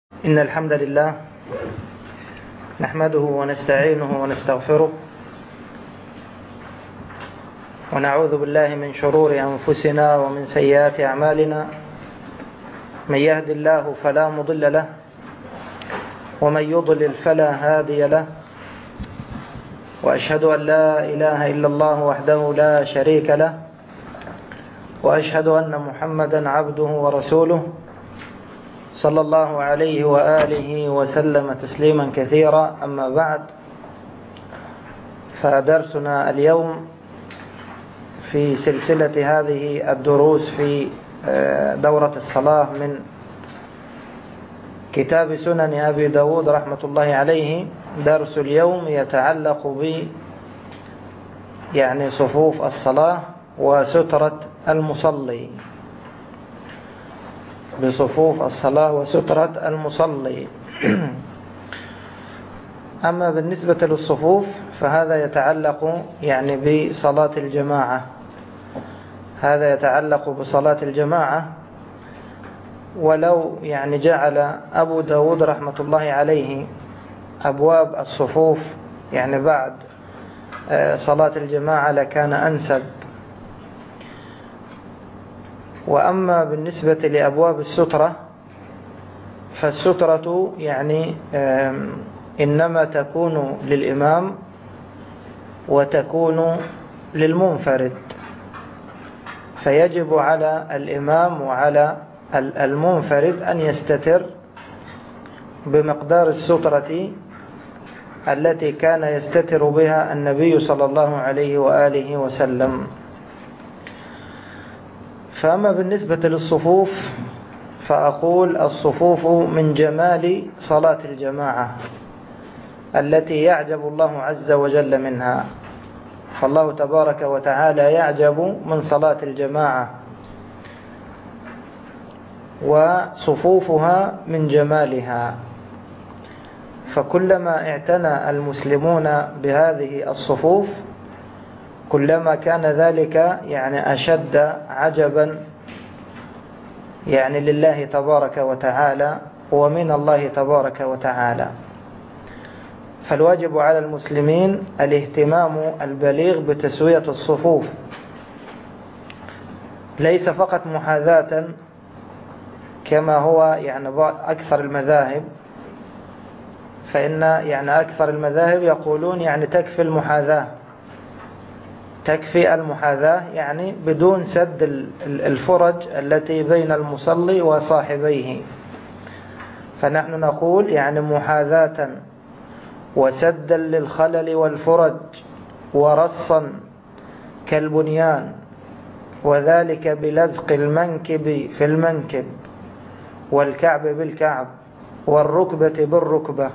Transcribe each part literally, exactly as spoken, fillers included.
إن الحمد لله نحمده ونستعينه ونستغفره ونعوذ بالله من شرور أنفسنا ومن سيئات أعمالنا. من يهد الله فلا مضل له ومن يضلل فلا هادي له، وأشهد أن لا إله إلا الله وحده لا شريك له، وأشهد أن محمدا عبده ورسوله صلى الله عليه وآله وسلم تسليما كثيرا. أما بعد، فدرسنا اليوم في سلسلة هذه الدروس في دورة الصلاة من كتاب سنن أبي داود رحمة الله عليه. درس اليوم يتعلق ب يعني صفوف الصلاة وسترة المصلي، بصفوف الصلاة وسترة المصلي. أما بالنسبة للصفوف فهذا يتعلق يعني بصلاة الجماعة، هذا يتعلق بصلاة الجماعة. ولو يعني جعل أبو داود رحمة الله عليه أبواب الصفوف يعني بعد صلاة الجماعة لكان أنسب. وأما بالنسبة لأبواب السترة فالسترة يعني إنما تكون للإمام وتكون للمنفرد، فيجب على الإمام وعلى المنفرد أن يستتر بمقدار السترة التي كان يستتر بها النبي صلى الله عليه وآله وسلم. فأما بالنسبة للصفوف فأقول الصفوف من جمال صلاة الجماعة التي يعجب الله عز وجل منها، فالله تبارك وتعالى يعجب من صلاة الجماعة، وصفوفها من جمالها. فكلما اعتنى المسلمون بهذه الصفوف كلما كان ذلك يعني أشد عجبا يعني لله تبارك وتعالى ومن الله تبارك وتعالى. فالواجب على المسلمين الاهتمام البليغ بتسوية الصفوف، ليس فقط محاذاة كما هو يعني أكثر المذاهب، فإن يعني أكثر المذاهب يقولون يعني تكفي المحاذاة، تكفي المحاذاة يعني بدون سد الفرج التي بين المصلي وصاحبيه. فنحن نقول يعني محاذاة وسدا للخلل والفرج ورصا كالبنيان، وذلك بلزق المنكب في المنكب والكعب بالكعب والركبة بالركبة.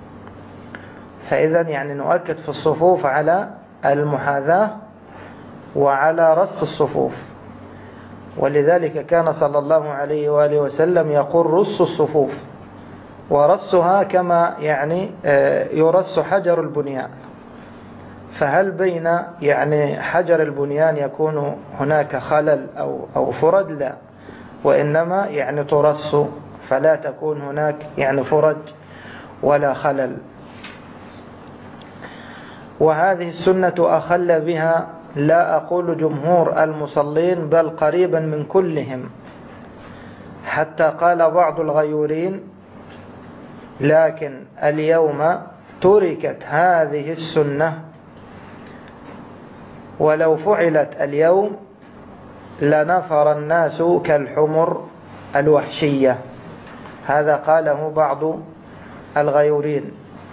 فإذا يعني نؤكد في الصفوف على المحاذاة وعلى رص الصفوف. ولذلك كان صلى الله عليه وآله وسلم يقول رص الصفوف، ورصها كما يعني يرص حجر البنيان. فهل بين يعني حجر البنيان يكون هناك خلل أو أو فرج؟ لا، وإنما يعني ترص، فلا تكون هناك يعني فرج ولا خلل. وهذه السنة أخل بها لا أقول جمهور المصلين بل قريبا من كلهم، حتى قال بعض الغيورين لكن اليوم تركت هذه السنة، ولو فعلت اليوم لنفر الناس كالحمر الوحشية. هذا قاله بعض الغيورين.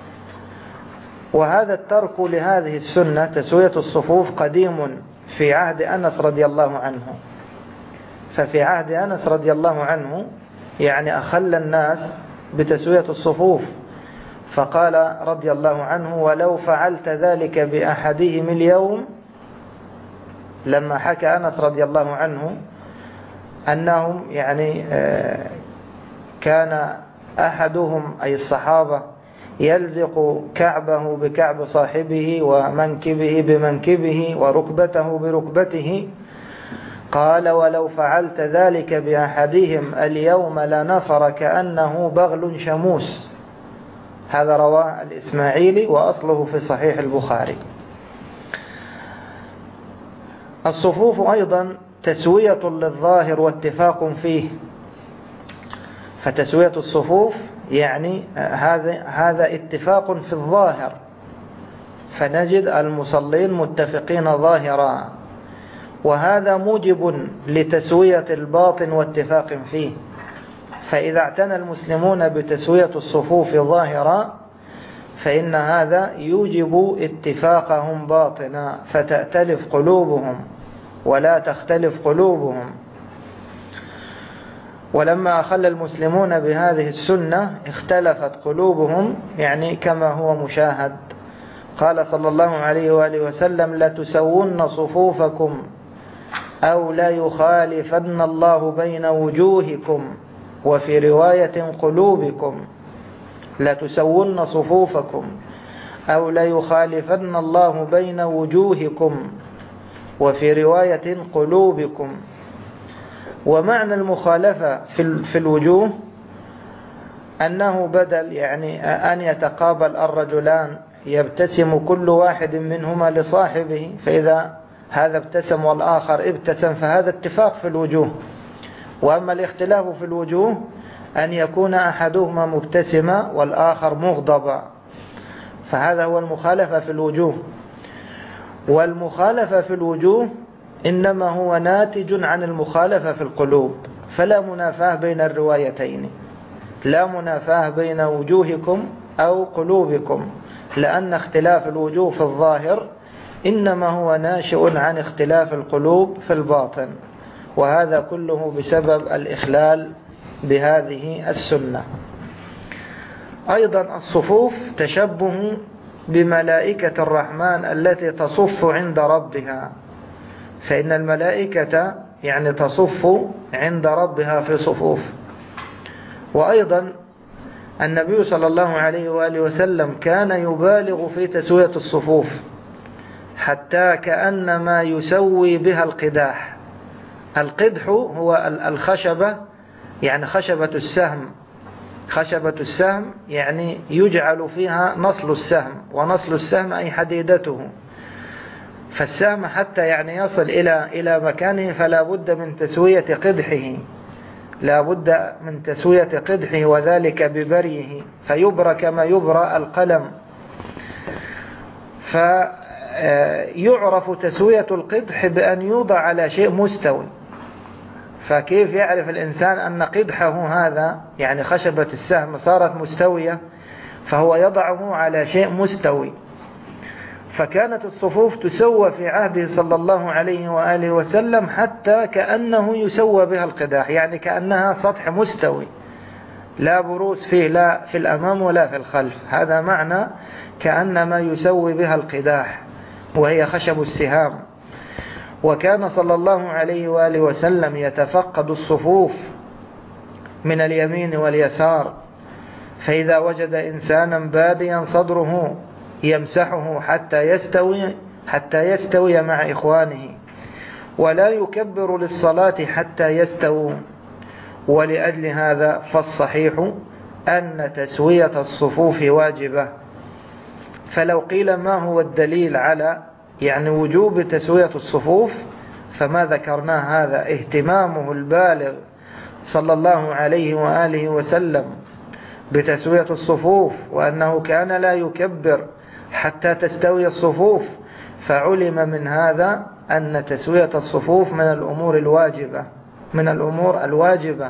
وهذا الترك لهذه السنة تسوية الصفوف قديم في عهد أنس رضي الله عنه. ففي عهد أنس رضي الله عنه يعني أخل الناس بتسوية الصفوف، فقال رضي الله عنه ولو فعلت ذلك بأحدهم اليوم، لما حكى أنس رضي الله عنه أنهم يعني كان أحدهم أي الصحابة يلزق كعبه بكعب صاحبه ومنكبه بمنكبه وركبته بركبته، قال ولو فعلت ذلك بأحدهم اليوم لنفر كأنه بغل شموس. هذا رواه الإسماعيلي وأصله في صحيح البخاري. الصفوف أيضا تسوية للظاهر واتفاق فيه، فتسوية الصفوف يعني هذا هذا اتفاق في الظاهر، فنجد المصلين متفقين ظاهرا، وهذا موجب لتسوية الباطن واتفاق فيه. فإذا اعتنى المسلمون بتسوية الصفوف ظاهرا فإن هذا يوجب اتفاقهم باطنا، فتأتلف قلوبهم ولا تختلف قلوبهم. ولما أخل المسلمون بهذه السنة اختلفت قلوبهم، يعني كما هو مشاهد. قال صلى الله عليه وآله وسلم لتسون صفوفكم أو لا يخالفن الله بين وجوهكم، وفي رواية قلوبكم. لتسون صفوفكم أو لا يخالفن الله بين وجوهكم، وفي رواية قلوبكم. ومعنى المخالفة في الوجوه أنه بدل يعني أن يتقابل الرجلان يبتسم كل واحد منهما لصاحبه، فإذا هذا ابتسم والآخر ابتسم فهذا اتفاق في الوجوه. وأما الاختلاف في الوجوه أن يكون أحدهما مبتسما والآخر مغضبا، فهذا هو المخالفة في الوجوه. والمخالفة في الوجوه إنما هو ناتج عن المخالفة في القلوب، فلا منافاة بين الروايتين، لا منافاة بين وجوهكم أو قلوبكم، لأن اختلاف الوجوه في الظاهر إنما هو ناشئ عن اختلاف القلوب في الباطن، وهذا كله بسبب الإخلال بهذه السنة. أيضا الصفوف تشبه بملائكة الرحمن التي تصف عند ربها، فإن الملائكة يعني تصف عند ربها في صفوف. وأيضا النبي صلى الله عليه وآله وسلم كان يبالغ في تسوية الصفوف حتى كأنما يسوي بها القداح. القدح هو الخشبة، يعني خشبة السهم. خشبة السهم يعني يجعل فيها نصل السهم، ونصل السهم أي حديدته. فالسهم حتى يعني يصل إلى إلى مكانه فلا بد من تسوية قدحه، لا بد من تسوية قدحه، وذلك ببريه، فيبرى كما يبرى القلم. فيعرف تسوية القدح بأن يوضع على شيء مستوي. فكيف يعرف الإنسان أن قدحه هذا يعني خشبة السهم صارت مستوية؟ فهو يضعه على شيء مستوي. فكانت الصفوف تسوى في عهده صلى الله عليه وآله وسلم حتى كأنه يسوى بها القداح، يعني كأنها سطح مستوي لا بروز فيه لا في الأمام ولا في الخلف. هذا معنى كأنما يسوي بها القداح، وهي خشب السهام. وكان صلى الله عليه وآله وسلم يتفقد الصفوف من اليمين واليسار، فإذا وجد إنسانا باديا صدره يمسحه حتى يستوي حتى يستوي مع إخوانه، ولا يكبر للصلاة حتى يستووا. ولأجل هذا فالصحيح أن تسوية الصفوف واجبة. فلو قيل ما هو الدليل على يعني وجوب تسوية الصفوف، فما ذكرناه هذا اهتمامه البالغ صلى الله عليه وآله وسلم بتسوية الصفوف، وأنه كان لا يكبر حتى تستوي الصفوف، فعلم من هذا أن تسوية الصفوف من الأمور الواجبة من الأمور الواجبة.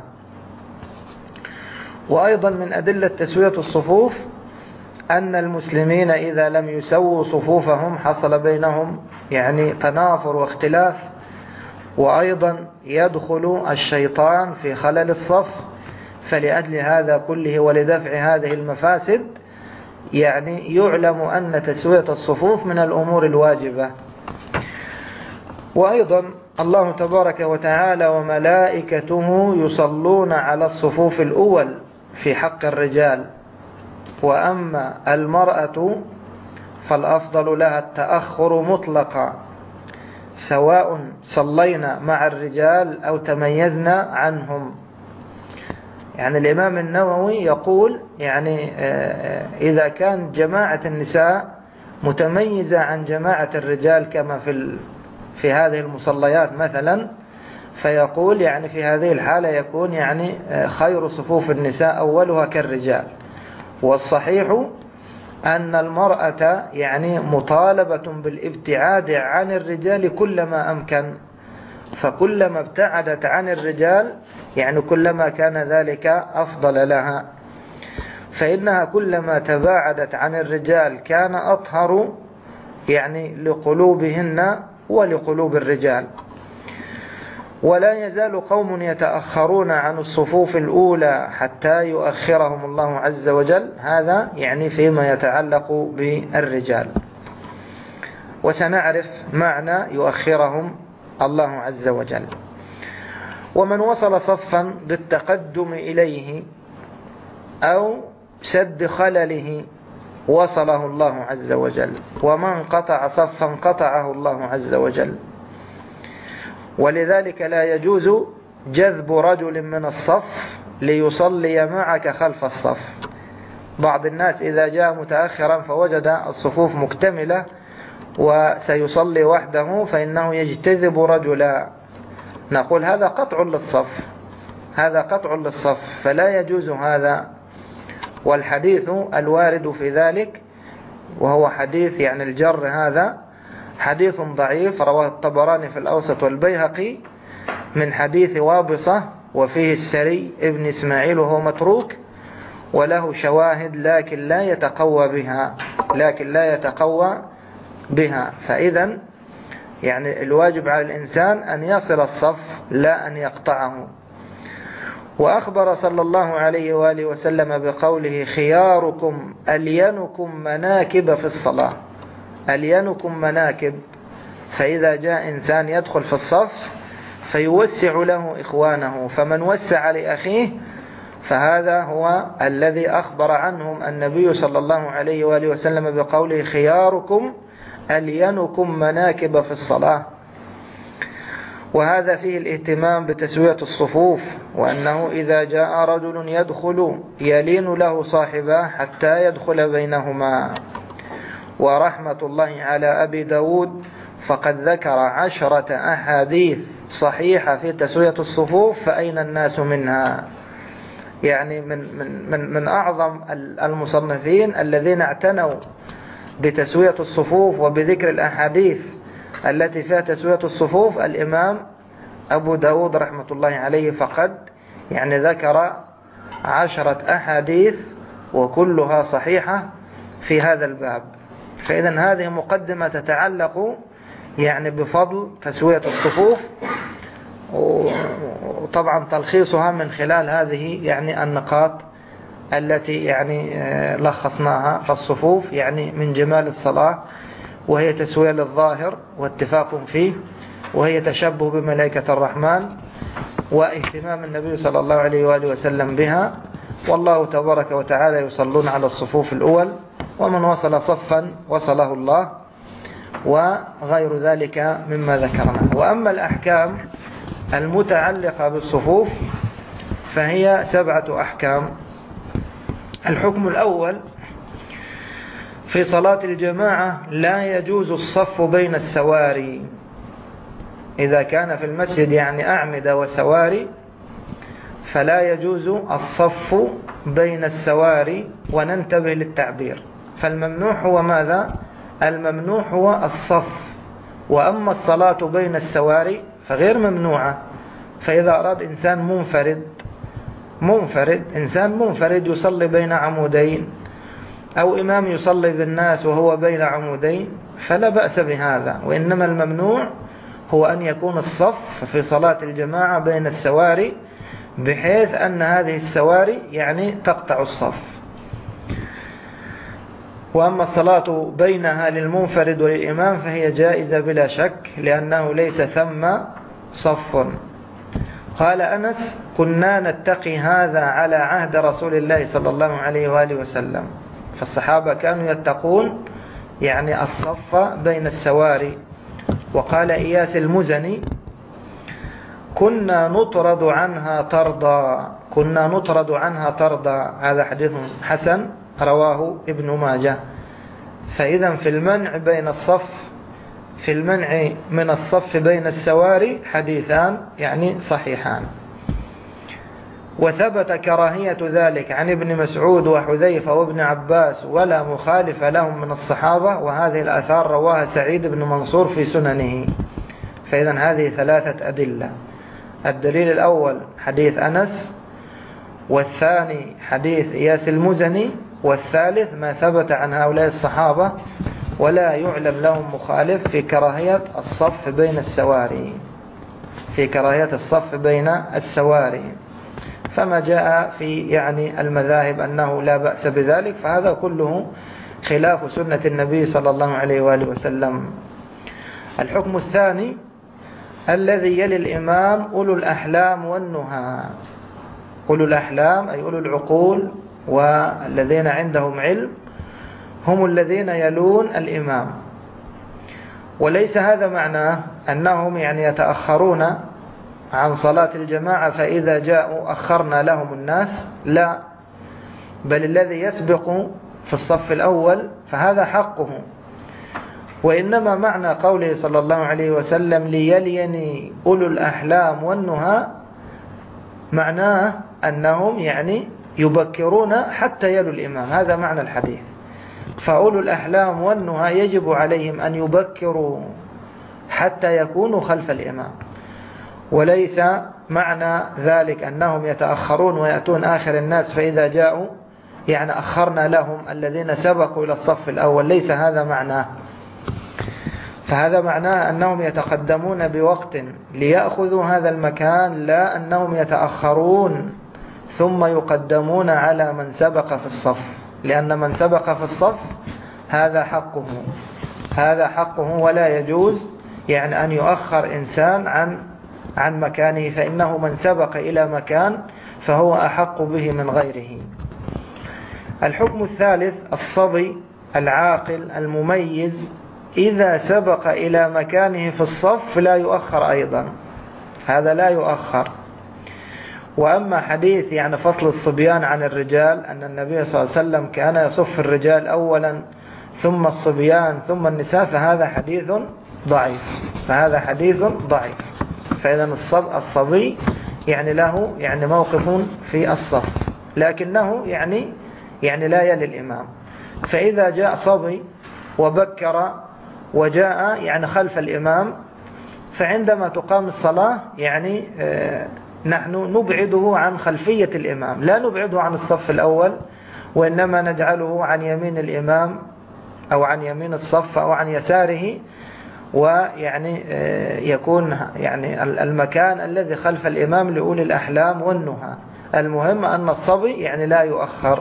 وأيضا من أدلة تسوية الصفوف أن المسلمين إذا لم يسووا صفوفهم حصل بينهم يعني تنافر واختلاف، وأيضا يدخل الشيطان في خلل الصف. فلأجل هذا كله ولدفع هذه المفاسد يعني يعلم أن تسوية الصفوف من الأمور الواجبة. وأيضا الله تبارك وتعالى وملائكته يصلون على الصفوف الأول في حق الرجال، وأما المرأة فالأفضل لها التأخر مطلقا، سواء صلينا مع الرجال أو تميزنا عنهم. يعني الإمام النووي يقول يعني إذا كان جماعة النساء متميزة عن جماعة الرجال كما في في هذه المصليات مثلا، فيقول يعني في هذه الحالة يكون يعني خير صفوف النساء أولها كالرجال. والصحيح أن المرأة يعني مطالبة بالابتعاد عن الرجال كلما أمكن، فكلما ابتعدت عن الرجال يعني كلما كان ذلك أفضل لها، فإنها كلما تباعدت عن الرجال كان أطهر يعني لقلوبهن ولقلوب الرجال. ولا يزال قوم يتأخرون عن الصفوف الأولى حتى يؤخرهم الله عز وجل، هذا يعني فيما يتعلق بالرجال، وسنعرف معنى يؤخرهم الله عز وجل. ومن وصل صفا بالتقدم إليه أو سد خلله وصله الله عز وجل، ومن قطع صفا قطعه الله عز وجل. ولذلك لا يجوز جذب رجل من الصف ليصلي معك خلف الصف. بعض الناس إذا جاء متأخرا فوجد الصفوف مكتملة وسيصلي وحده فإنه يجتذب رجلا، نقول هذا قطع للصف، هذا قطع للصف، فلا يجوز هذا. والحديث الوارد في ذلك وهو حديث يعني الجر هذا حديث ضعيف، رواه الطبراني في الأوسط والبيهقي من حديث وابصة وفيه السري ابن إسماعيل وهو متروك، وله شواهد لكن لا يتقوى بها لكن لا يتقوى بها فإذا يعني الواجب على الإنسان أن يصل الصف لا أن يقطعه. وأخبر صلى الله عليه وآله وسلم بقوله خياركم ألينكم مناكب في الصلاة، ألينكم مناكب، فإذا جاء إنسان يدخل في الصف فيوسع له إخوانه، فمن وسع لأخيه فهذا هو الذي أخبر عنهم النبي صلى الله عليه وآله وسلم بقوله خياركم ألينكم مناكب في الصلاة. وهذا فيه الاهتمام بتسوية الصفوف، وأنه إذا جاء رجل يدخل يلين له صاحبه حتى يدخل بينهما. ورحمة الله على أبي داود فقد ذكر عشرة أحاديث صحيحة في تسوية الصفوف فأين الناس منها. يعني من, من, من, من أعظم المصنفين الذين اعتنوا بتسوية الصفوف وبذكر الأحاديث التي فيها تسوية الصفوف الإمام أبو داود رحمة الله عليه، فقد يعني ذكر عشرة أحاديث وكلها صحيحة في هذا الباب. فإذا هذه مقدمة تتعلق يعني بفضل تسوية الصفوف، وطبعا تلخيصها من خلال هذه يعني النقاط التي يعني لخصناها. فالصفوف يعني من جمال الصلاة، وهي تسوية للظاهر واتفاق فيه، وهي تشبه بملائكة الرحمن واهتمام النبي صلى الله عليه وآله وسلم بها. والله تبارك وتعالى يصلون على الصفوف الأول، ومن وصل صفا وصله الله، وغير ذلك مما ذكرنا. وأما الأحكام المتعلقة بالصفوف فهي سبعة أحكام. الحكم الأول في صلاة الجماعة لا يجوز الصف بين السواري. إذا كان في المسجد يعني أعمدة وسواري فلا يجوز الصف بين السواري، وننتبه للتعبير. فالممنوع هو ماذا؟ الممنوع هو الصف، وأما الصلاة بين السواري فغير ممنوعة. فإذا أراد إنسان منفرد منفرد إنسان منفرد يصلي بين عمودين، أو إمام يصلي بالناس وهو بين عمودين، فلا بأس بهذا. وإنما الممنوع هو أن يكون الصف في صلاة الجماعة بين السواري، بحيث أن هذه السواري يعني تقطع الصف. وأما الصلاة بينها للمنفرد وللإمام فهي جائزة بلا شك، لأنه ليس ثم صف. قال أنس: كنا نتقي هذا على عهد رسول الله صلى الله عليه وآله وسلم. فالصحابة كانوا يتقون يعني الصف بين السواري. وقال إياس المزني: كنا نطرد عنها طردا كنا نطرد عنها طردا هذا حديث حسن رواه ابن ماجه. فإذا في المنع بين الصف في المنع من الصف بين السواري حديثان يعني صحيحان. وثبت كراهية ذلك عن ابن مسعود وحذيفة وابن عباس ولا مخالف لهم من الصحابة، وهذه الآثار رواها سعيد بن منصور في سننه. فإذا هذه ثلاثة أدلة: الدليل الأول حديث أنس، والثاني حديث إياس المزني، والثالث ما ثبت عن هؤلاء الصحابة ولا يعلم لهم مخالف في كراهية الصف بين السواري في كراهية الصف بين السواري. فما جاء في يعني المذاهب أنه لا بأس بذلك فهذا كله خلاف سنة النبي صلى الله عليه وآله وسلم. الحكم الثاني الذي يلي الإمام أولو الأحلام والنهى. أولو الأحلام أي أولو العقول والذين عندهم علم هم الذين يلون الإمام. وليس هذا معناه أنهم يعني يتأخرون عن صلاة الجماعة فإذا جاءوا أخرنا لهم الناس، لا، بل الذي يسبق في الصف الأول فهذا حقه. وإنما معنى قوله صلى الله عليه وسلم ليليني أولو الأحلام والنهى معناه أنهم يعني يبكرون حتى يلوا الإمام، هذا معنى الحديث. فأولو الأحلام والنهى يجب عليهم أن يبكروا حتى يكونوا خلف الإمام، وليس معنى ذلك أنهم يتأخرون ويأتون آخر الناس فإذا جاءوا يعني أخرنا لهم الذين سبقوا إلى الصف الأول، ليس هذا معناه. فهذا معناه أنهم يتقدمون بوقت ليأخذوا هذا المكان، لا أنهم يتأخرون ثم يقدمون على من سبق في الصف، لأن من سبق في الصف هذا حقه هذا حقه ولا يجوز يعني أن يؤخر إنسان عن عن مكانه، فإنه من سبق إلى مكان فهو أحق به من غيره. الحكم الثالث الصبي العاقل المميز إذا سبق إلى مكانه في الصف لا يؤخر أيضا، هذا لا يؤخر. وأما حديث يعني فصل الصبيان عن الرجال أن النبي صلى الله عليه وسلم كان يصف الرجال أولا ثم الصبيان ثم النساء فهذا حديث ضعيف فهذا حديث ضعيف. فإذا الصبي يعني له يعني موقف في الصف لكنه يعني يعني لا يلي الإمام. فإذا جاء صبي وبكر وجاء يعني خلف الإمام فعندما تقام الصلاة يعني آه نحن نبعده عن خلفية الإمام، لا نبعده عن الصف الأول، وإنما نجعله عن يمين الإمام أو عن يمين الصف أو عن يساره، ويعني يكون يعني المكان الذي خلف الإمام لأولي الأحلام والنهى. المهم أن الصبي يعني لا يؤخر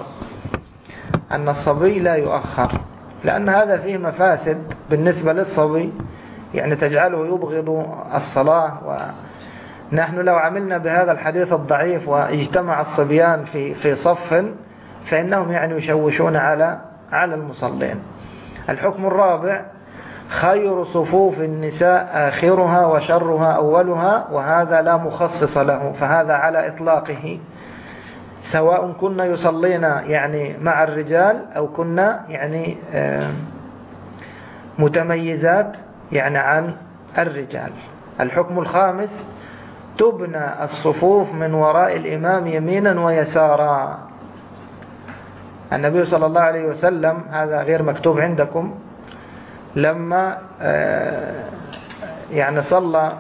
أن الصبي لا يؤخر لأن هذا فيه مفاسد بالنسبة للصبي، يعني تجعله يبغض الصلاة. ونحن لو عملنا بهذا الحديث الضعيف واجتمع الصبيان في في صف فإنهم يعني يشوشون على على المصلين. الحكم الرابع خير صفوف النساء آخرها وشرها أولها، وهذا لا مخصص له فهذا على إطلاقه، سواء كنا يصلينا يعني مع الرجال أو كنا يعني متميزات يعني عن الرجال. الحكم الخامس تبنى الصفوف من وراء الإمام يمينا ويسارا. النبي صلى الله عليه وسلم هذا غير مكتوب عندكم لما يعني صلى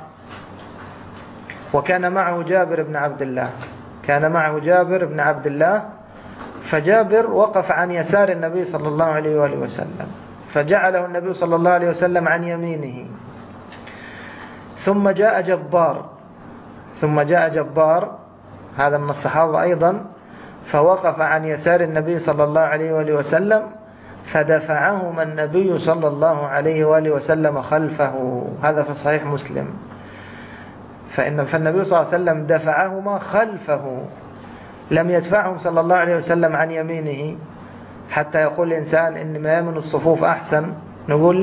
وكان معه جابر بن عبد الله كان معه جابر بن عبد الله فجابر وقف عن يسار النبي صلى الله عليه وآله وسلم فجعله النبي صلى الله عليه وسلم عن يمينه. ثم جاء جبار ثم جاء جبار هذا من الصحابة أيضا فوقف عن يسار النبي صلى الله عليه وآله وسلم فدفعهما النبي صلى الله عليه وآله وسلم خلفه. هذا في صحيح مسلم. فإن فالنبي صلى الله عليه وسلم دفعهما خلفه، لم يدفعهم صلى الله عليه وسلم عن يمينه حتى يقول الإنسان إن ما يمن الصفوف أحسن. نقول لا،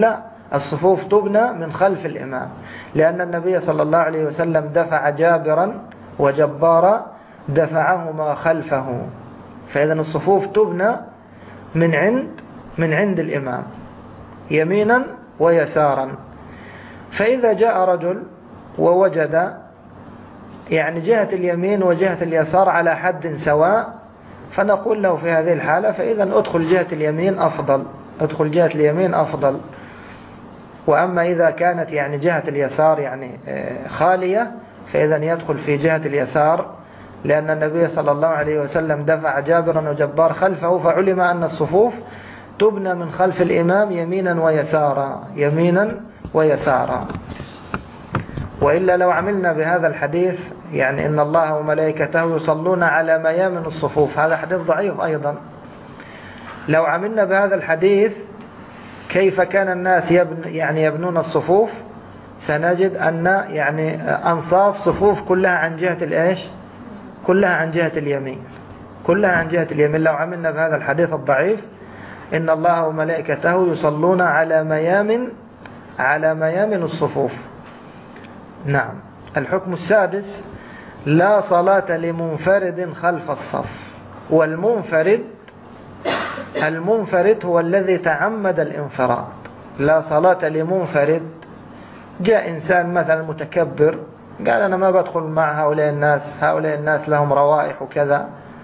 الصفوف تبنى من خلف الإمام، لأن النبي صلى الله عليه وسلم دفع جابرا وجبارا دفعهما خلفه، فإذا الصفوف تبنى من عند من عند الإمام يمينا ويسارا. فإذا جاء رجل ووجد يعني جهة اليمين وجهة اليسار على حد سواء، فنقول له في هذه الحالة فإذا ادخل جهة اليمين أفضل، ادخل جهة اليمين أفضل. وأما إذا كانت يعني جهة اليسار يعني خالية فإذا يدخل في جهة اليسار، لأن النبي صلى الله عليه وسلم دفع جابرا وجبار خلفه، فعلم أن الصفوف تبنى من خلف الإمام يمينا ويسارا، يمينا ويسارا. وإلا لو عملنا بهذا الحديث يعني إن الله وملائكته يصلون على ميامن الصفوف، هذا حديث ضعيف أيضا. لو عملنا بهذا الحديث كيف كان الناس يبن يعني يبنون الصفوف، سنجد أن يعني أنصاف صفوف كلها عن جهة الإيش؟ كلها عن جهة اليمين، كلها عن جهة اليمين. لو عملنا بهذا الحديث الضعيف إن الله وملائكته يصلون على ميامن على ميامن الصفوف. نعم. الحكم السادس: لا صلاة لمنفرد خلف الصف. والمنفرد المنفرد هو الذي تعمد الانفراد. لا صلاة لمنفرد، جاء إنسان مثلا متكبر قال أنا ما بدخل مع هؤلاء الناس، هؤلاء الناس لهم روائح وكذا،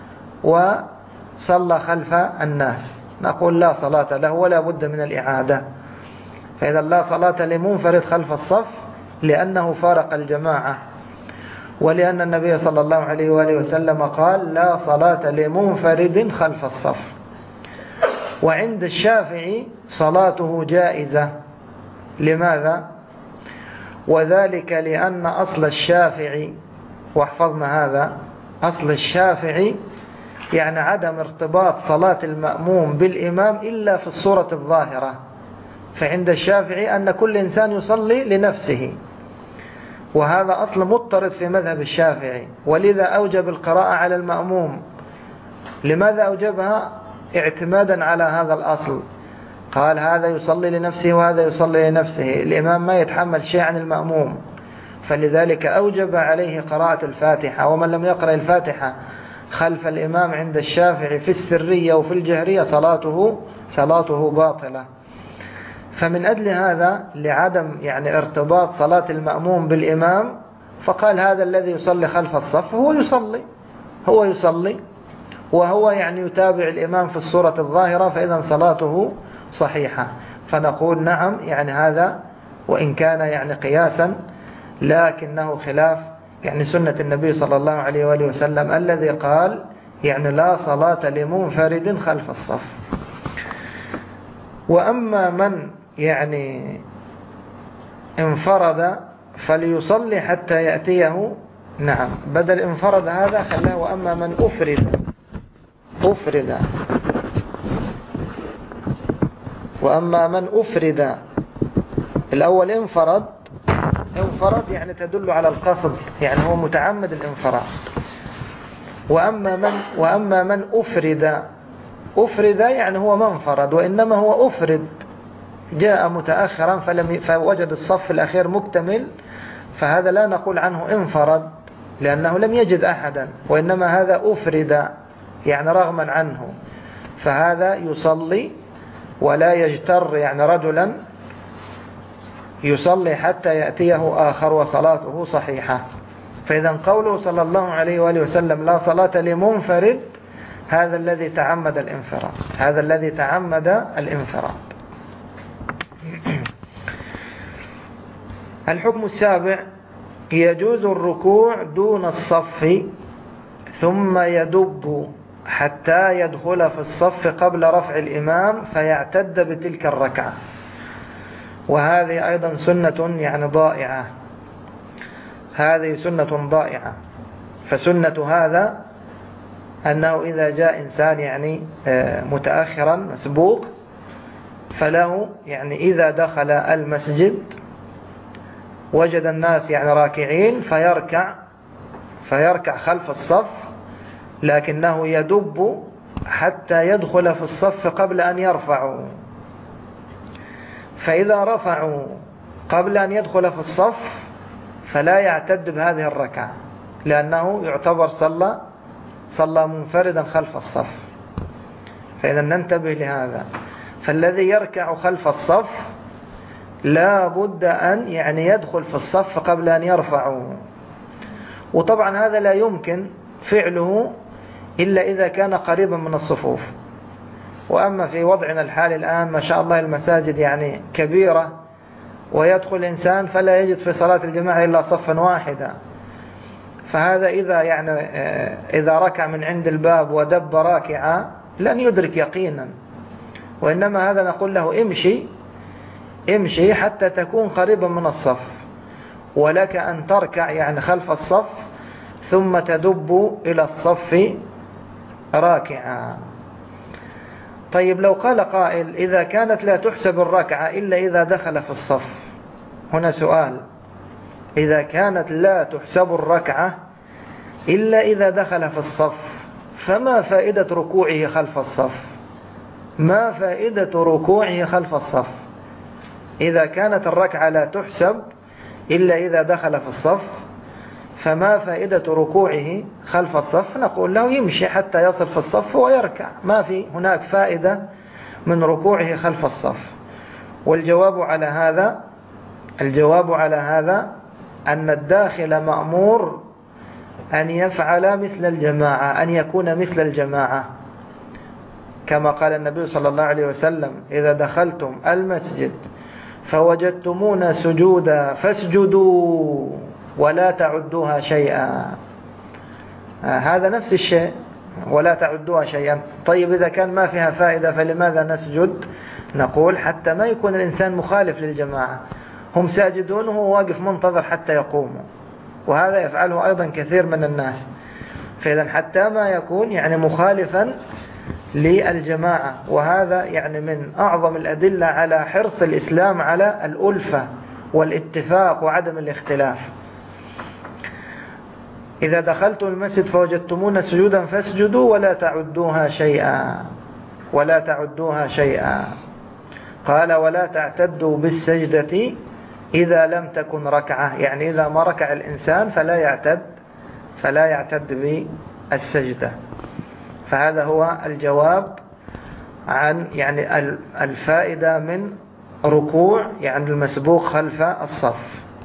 وصلى خلف الناس، نقول لا صلاة له ولا بد من الإعادة. فإذا لا صلاة لمنفرد خلف الصف لأنه فارق الجماعة، ولأن النبي صلى الله عليه وآله وسلم قال لا صلاة لمنفرد خلف الصف. وعند الشافعي صلاته جائزة. لماذا؟ وذلك لأن أصل الشافعي، واحفظنا هذا، أصل الشافعي يعني عدم ارتباط صلاة المأموم بالإمام إلا في الصورة الظاهرة. فعند الشافعي أن كل إنسان يصلي لنفسه، وهذا أصل مضطرد في مذهب الشافعي، ولذا أوجب القراءة على المأموم. لماذا أوجبها؟ اعتمادا على هذا الأصل، قال هذا يصلي لنفسه وهذا يصلي لنفسه، الإمام ما يتحمل شيء عن المأموم، فلذلك أوجب عليه قراءة الفاتحة. ومن لم يقرأ الفاتحة خلف الإمام عند الشافعي في السرية وفي الجهرية صلاته صلاته باطلة. فمن أجل هذا لعدم يعني ارتباط صلاة المأموم بالإمام، فقال هذا الذي يصلي خلف الصف هو يصلي هو يصلي وهو يعني يتابع الإمام في الصورة الظاهرة، فإذا صلاته صحيحة. فنقول نعم، يعني هذا وإن كان يعني قياسا لكنه خلاف يعني سنة النبي صلى الله عليه وآله وسلم الذي قال يعني لا صلاة لمنفرد خلف الصف. وأما من يعني انفرد فليصلي حتى يأتيه، نعم، بدل انفرد هذا خلاه وأما من أفرد أفرد وأما من أفرد. الأول انفرد انفرد يعني تدل على القصد، يعني هو متعمد الانفراد. وأما من وأما من أفرد أفرد يعني هو ما انفرد وإنما هو أفرد، جاء متأخرا فلم فوجد الصف الأخير مكتمل، فهذا لا نقول عنه انفرد لأنه لم يجد أحدا، وإنما هذا أفرد يعني رغما عنه، فهذا يصلي ولا يجتر يعني رجلا يصلي حتى يأتيه آخر وصلاته صحيحة. فإذا قوله صلى الله عليه وآله وسلم لا صلاة لمنفرد، هذا الذي تعمد الانفراد، هذا الذي تعمد الانفراد. الحكم السابع: يجوز الركوع دون الصف ثم يدب حتى يدخل في الصف قبل رفع الإمام فيعتد بتلك الركعة. وهذه أيضا سنة يعني ضائعة، هذه سنة ضائعة. فسنة هذا أنه إذا جاء إنسان يعني متأخرا مسبوق، فله يعني إذا دخل المسجد وجد الناس يعني راكعين فيركع فيركع خلف الصف، لكنه يدب حتى يدخل في الصف قبل أن يرفعوا. فإذا رفعوا قبل أن يدخل في الصف فلا يعتد بهذه الركعة، لأنه يعتبر صلى صلى منفردا خلف الصف. فإذا ننتبه لهذا. فالذي يركع خلف الصف لا بد أن يعني يدخل في الصف قبل أن يرفعوا. وطبعا هذا لا يمكن فعله إلا إذا كان قريبا من الصفوف. وأما في وضعنا الحالي الآن ما شاء الله المساجد يعني كبيرة، ويدخل إنسان فلا يجد في صلاة الجماعة إلا صفا واحدا، فهذا إذا يعني إذا ركع من عند الباب ودب راكعا لن يدرك يقينا. وإنما هذا نقول له امشي امشي حتى تكون قريبا من الصف، ولك أن تركع يعني خلف الصف ثم تدب إلى الصف راكعا. طيب لو قال قائل إذا كانت لا تحسب الركعة إلا إذا دخل في الصف، هنا سؤال: إذا كانت لا تحسب الركعة إلا إذا دخل في الصف، فما فائدة ركوعه خلف الصف؟ ما فائدة ركوعه خلف الصف إذا كانت الركعة لا تحسب إلا إذا دخل في الصف؟ فما فائدة ركوعه خلف الصف؟ نقول له يمشي حتى يصل في الصف ويركع، ما في هناك فائدة من ركوعه خلف الصف. والجواب على هذا الجواب على هذا أن الداخل مأمور أن يفعل مثل الجماعة، أن يكون مثل الجماعة، كما قال النبي صلى الله عليه وسلم: إذا دخلتم المسجد فوجدتمونا سجودا فاسجدوا ولا تعدوها شيئا. هذا نفس الشيء، ولا تعدوها شيئا. طيب إذا كان ما فيها فائدة فلماذا نسجد؟ نقول حتى ما يكون الإنسان مخالف للجماعة، هم ساجدون وهو واقف منتظر حتى يقوموا، وهذا يفعله أيضا كثير من الناس. فإذا حتى ما يكون يعني مخالفا للجماعة، وهذا يعني من أعظم الأدلة على حرص الإسلام على الألفة والاتفاق وعدم الاختلاف. إذا دخلتم المسجد فوجدتمونا سجودا فاسجدوا ولا تعدوها شيئا ولا تعدوها شيئا. قال: ولا تعتدوا بالسجدة إذا لم تكن ركعة، يعني إذا ما ركع الإنسان فلا يعتد فلا يعتد بالسجدة. فهذا هو الجواب عن يعني الفائدة من ركوع يعني المسبوق خلف الصف.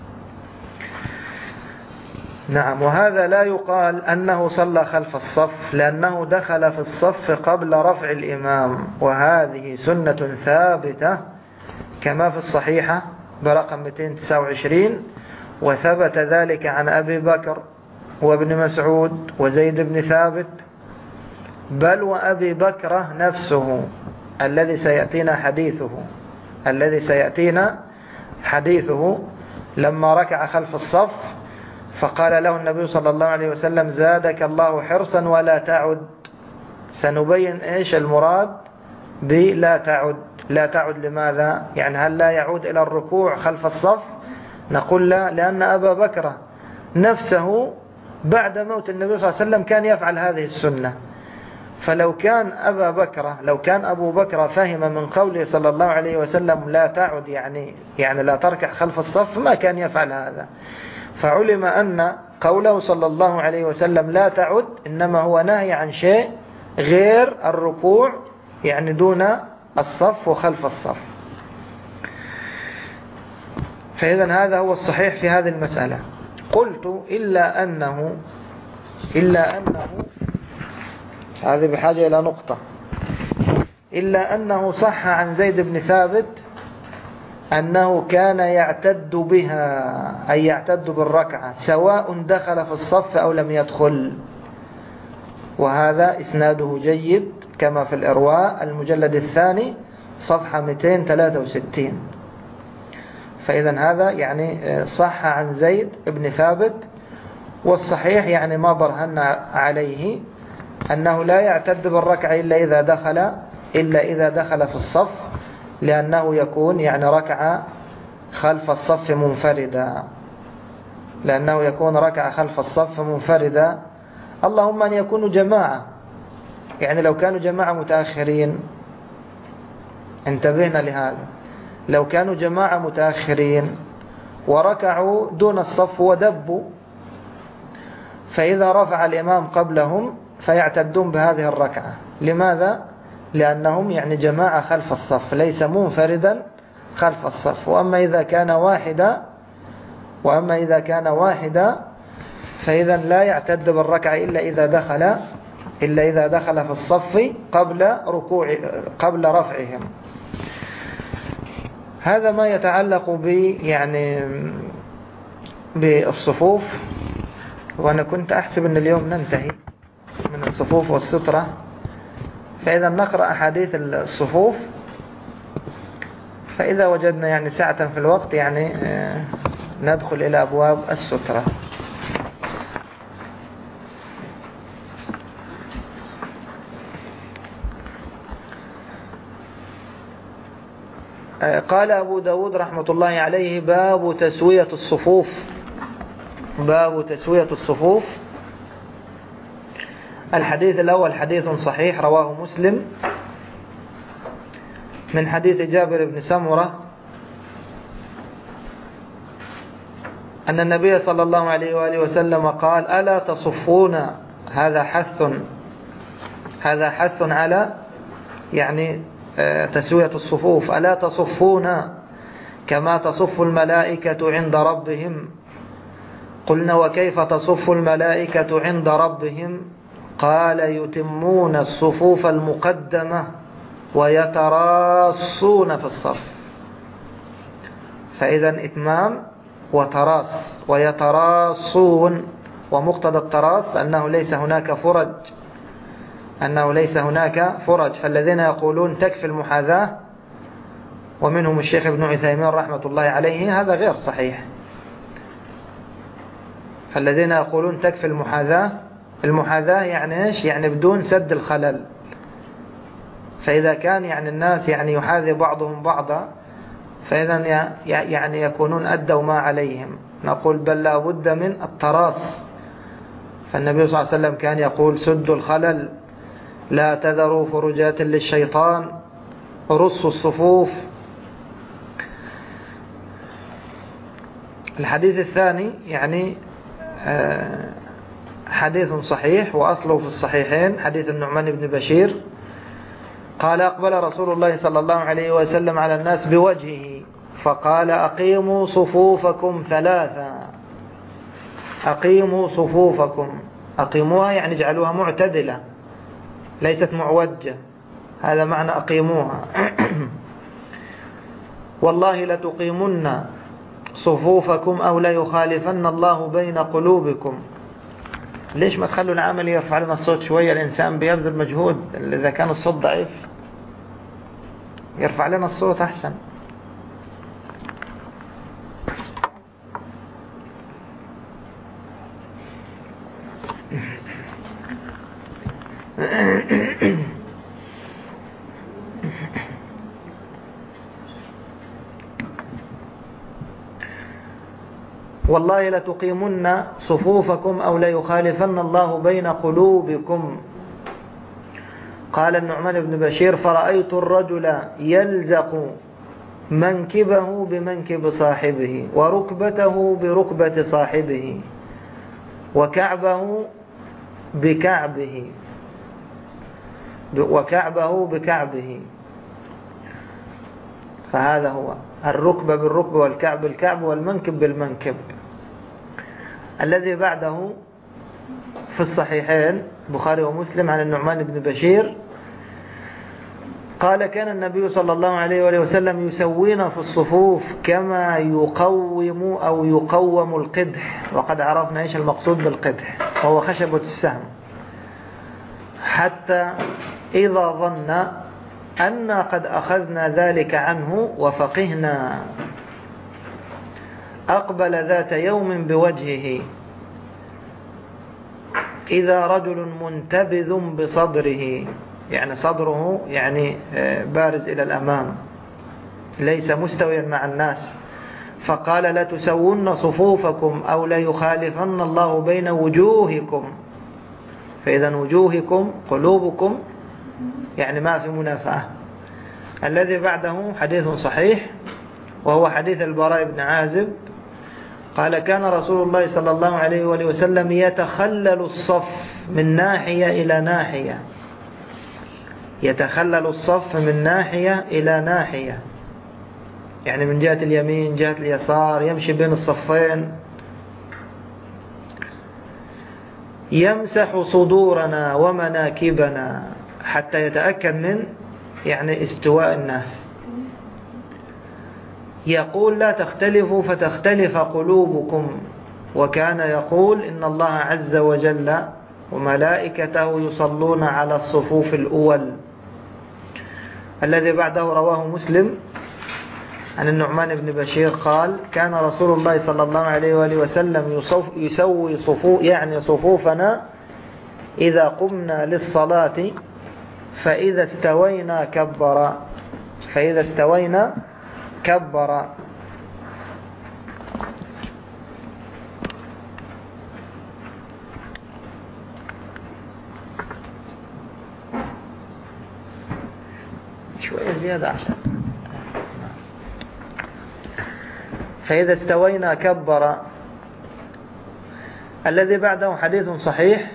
نعم. وهذا لا يقال أنه صلى خلف الصف، لأنه دخل في الصف قبل رفع الإمام، وهذه سنة ثابتة كما في الصحيحة برقم مئتين وتسعة وعشرين، وثبت ذلك عن أبي بكر وابن مسعود وزيد بن ثابت، بل وأبي بكر نفسه الذي سيأتينا حديثه الذي سيأتينا حديثه لما ركع خلف الصف فقال له النبي صلى الله عليه وسلم: زادك الله حرصا ولا تعد. سنبين إيش المراد بلا تعد. لا تعد لماذا؟ يعني هل لا يعود إلى الركوع خلف الصف؟ نقول لا، لأن أبا بكر نفسه بعد موت النبي صلى الله عليه وسلم كان يفعل هذه السنة. فلو كان أبا بكر لو كان أبو بكر فهم من قوله صلى الله عليه وسلم لا تعد يعني يعني لا تركع خلف الصف ما كان يفعل هذا. فعلم أن قوله صلى الله عليه وسلم لا تعد إنما هو نهي عن شيء غير الركوع، يعني دون الصف وخلف الصف. فإذا هذا هو الصحيح في هذه المسألة. قلت إلا أنه إلا أنه هذه بحاجة إلى نقطة إلا أنه صح عن زيد بن ثابت أنه كان يعتد بها، أي يعتد بالركعة سواء دخل في الصف أو لم يدخل، وهذا إسناده جيد كما في الإرواء المجلد الثاني صفحة مئتين وثلاثة وستين. فإذا هذا يعني صح عن زيد بن ثابت، والصحيح يعني ما برهنا عليه أنه لا يعتد بالركعة إلا إذا دخل إلا إذا دخل في الصف، لأنه يكون يعني ركع خلف الصف منفردا لأنه يكون ركع خلف الصف منفردا اللهم أن يكونوا جماعة، يعني لو كانوا جماعة متأخرين انتبهنا لهذا، لو كانوا جماعة متأخرين وركعوا دون الصف ودبوا، فإذا رفع الإمام قبلهم فيعتدون بهذه الركعة. لماذا؟ لأنهم يعني جماعة خلف الصف، ليس منفردا خلف الصف. وأما إذا كان واحدا وأما إذا كان واحدا فإذا لا يعتد بالركعة إلا إذا دخل إلا إذا دخل في الصف قبل ركوع قبل رفعهم. هذا ما يتعلق ب يعني بالصفوف. وأنا كنت أحسب أن اليوم ننتهي من الصفوف والسترة، فإذا نقرأ أحاديث الصفوف، فإذا وجدنا يعني ساعة في الوقت يعني ندخل إلى أبواب السترة. قال أبو داود رحمة الله عليه: باب تسوية الصفوف. باب تسوية الصفوف. الحديث الأول حديث صحيح رواه مسلم من حديث جابر بن سمرة أن النبي صلى الله عليه وآله وسلم قال: ألا تصفون؟ هذا حث هذا حث على يعني تسوية الصفوف. ألا تصفون كما تصف الملائكة عند ربهم؟ قلنا: وكيف تصف الملائكة عند ربهم؟ قال: يتمون الصفوف المقدمة ويتراصون في الصف. فإذا إتمام وتراص ويتراصون، ومقتضى التراص أنه ليس هناك فرج أنه ليس هناك فرج. فالذين يقولون تكفي المحاذاة، ومنهم الشيخ ابن عثيمين رحمة الله عليه، هذا غير صحيح. فالذين يقولون تكفي المحاذاة، المحاذاة يعني إيش؟ يعني بدون سد الخلل. فإذا كان يعني الناس يعني يحاذي بعضهم بعضا، فإذا يعني يكونون أدوا ما عليهم. نقول بل لا بد من التراص. فالنبي صلى الله عليه وسلم كان يقول: سدوا الخلل، لا تذروا فرجات للشيطان، رصوا الصفوف. الحديث الثاني يعني حديث صحيح وأصله في الصحيحين، حديث النعمان بن بشير قال: أقبل رسول الله صلى الله عليه وسلم على الناس بوجهه فقال: أقيموا صفوفكم ثلاثا. أقيموا صفوفكم، أقيموها يعني اجعلوها معتدلة ليست معوجة، هذا معنى أقيموها. والله لتقيمن صفوفكم أو لا يخالفن الله بين قلوبكم. ليش ما تخلوا العمل يرفع لنا الصوت شوية؟ الإنسان بيبذل مجهود، إذا كان الصوت ضعيف يرفع لنا الصوت أحسن. والله لتقيمن صفوفكم أو ليخالفن الله بين قلوبكم. قال النعمان بن بشير: فرأيت الرجل يلزق منكبه بمنكب صاحبه وركبته بركبة صاحبه وكعبه بكعبه وكعبه بكعبه. فهذا هو الركبة بالركبة والكعب بالكعب والمنكب بالمنكب. الذي بعده في الصحيحين بخاري ومسلم عن النعمان بن بشير قال: كان النبي صلى الله عليه وآله وسلم يسوينا في الصفوف كما يقوم أو يقوم القدح. وقد عرفنا إيش المقصود بالقدح، وهو خشبة السهم. حتى إذا ظن أن قد أخذنا ذلك عنه وفقهنا أقبل ذات يوم بوجهه إذا رجل منتبذ بصدره، يعني صدره يعني بارز إلى الأمام ليس مستويا مع الناس. فقال: لا تسوون صفوفكم أو لا يخالفن الله بين وجوهكم. فإذا وجوهكم قلوبكم يعني ما في منافعة. الذي بعده حديث صحيح وهو حديث البراء بن عازب قال كان رسول الله صلى الله عليه وآله وسلم يتخلل الصف من ناحية إلى ناحية، يتخلل الصف من ناحية إلى ناحية، يعني من جهة اليمين جهة اليسار، يمشي بين الصفين، يمسح صدورنا ومناكبنا حتى يتأكد من يعني استواء الناس. يقول لا تختلفوا فتختلف قلوبكم، وكان يقول إن الله عز وجل وملائكته يصلون على الصفوف الأول. الذي بعده رواه مسلم عن النعمان بن بشير قال كان رسول الله صلى الله عليه وآله وسلم يسوي صفوف يعني صفوفنا إذا قمنا للصلاة، فإذا استوينا كبر، فإذا استوينا كبر. شوية زيادة عشان فإذا استوينا كبر. الذي بعده حديث صحيح،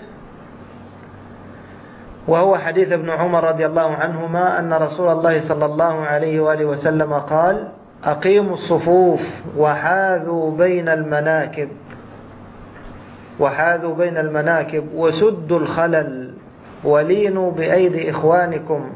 وهو حديث ابن عمر رضي الله عنهما أن رسول الله صلى الله عليه وآله وسلم قال أقيموا الصفوف وحاذوا بين المناكب، وحاذوا بين المناكب وسدوا الخلل ولينوا بأيدي إخوانكم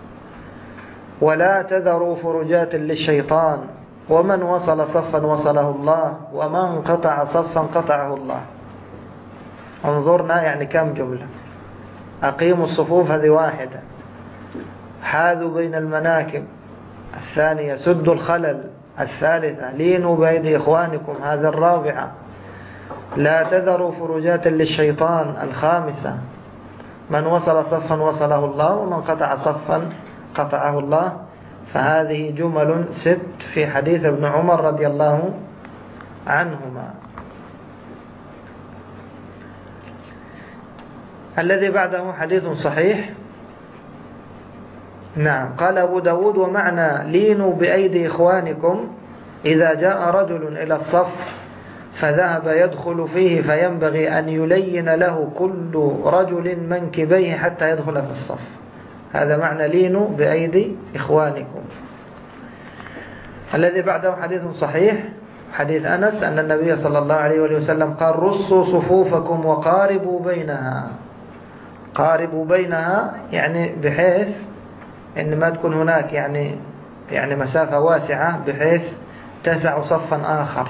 ولا تذروا فرجات للشيطان، ومن وصل صفا وصله الله ومن قطع صفا قطعه الله. انظرنا يعني كم جملة. أقيموا الصفوف هذه واحدة، حاذوا بين المناكب الثانية، سدوا الخلل الثالثة، لينوا بأيدي إخوانكم هذه الرابعة، لا تذروا فرجات للشيطان الخامسة، من وصل صفا وصله الله ومن قطع صفا قطعه الله. فهذه جمل ست في حديث ابن عمر رضي الله عنهما. الذي بعده حديث صحيح. نعم قال أبو داود ومعنى لينوا بأيدي إخوانكم إذا جاء رجل إلى الصف فذهب يدخل فيه فينبغي أن يلين له كل رجل منكبيه حتى يدخل في الصف. هذا معنى لينوا بأيدي إخوانكم. الذي بعده حديث صحيح حديث أنس أن النبي صلى الله عليه وسلم قال رصوا صفوفكم وقاربوا بينها. قاربوا بينها يعني بحيث إن ما تكون هناك يعني يعني مسافة واسعة بحيث تسع صفا آخر.